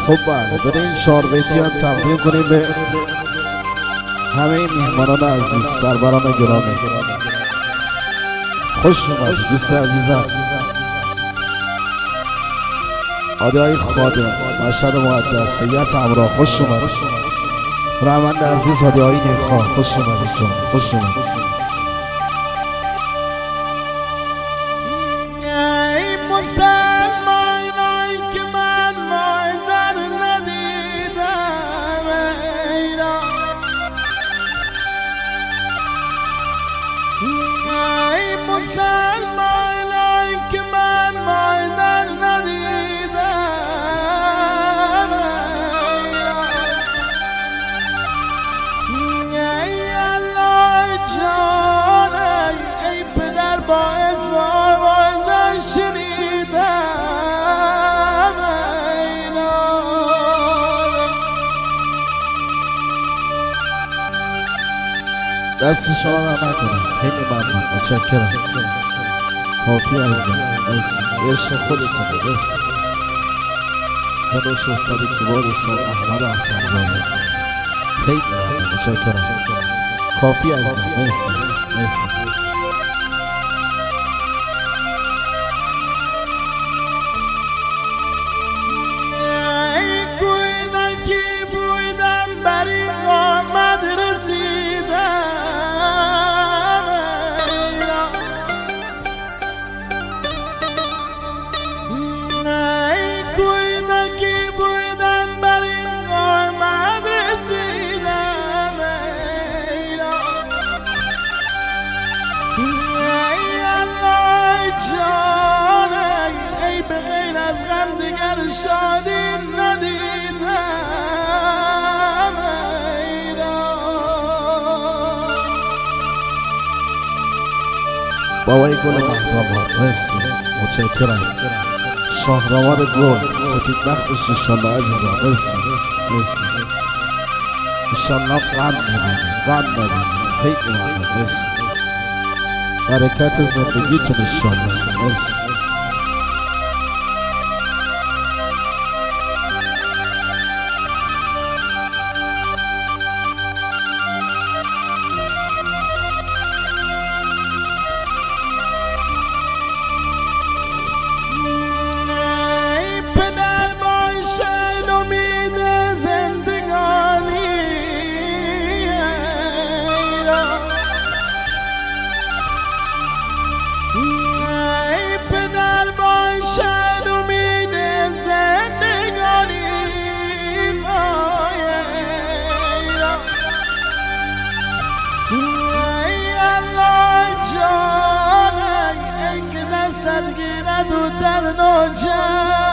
خب بله، برای این 4 بیتی هم تقدیم کنیم به همه میهمانان عزیز، سروران گرامی. خوش اومدید دوست عزیزم. عادی خادم مشهد مقدس هیئت همراه، خوش اومدید. رحمند عزیز عادی نیخواه، خوش اومدید جان، خوش اومدید. مسلمانایی که من مادر ندیدم، ای الله جان، ای پدر با اسم آوازش شنیدم، دست شما را نکنم، خیلی ممنون، متشکرم. کافی عزیزم، مرسی، عشق خودتونه، مرسی. صداش استاد کیبورد استاد احمد حسن‌زاده، خیلی ممنون، متشکرم. کافی عزیزم، مرسی، مرسی. ای کوینکی بودم بر این قامت رسیدم، شادی ندیدم، بابای گل مهربان، مرسی، متشکرم. شاهرامان گل سپید نخوش انشالله عزیزم، مرسی، مرسی. انشالله غم نبینی، غم نبینی، خیلی ممنون، مرسی. برکت زندگیتون انشالله، مرسی. گیرد و در نوجه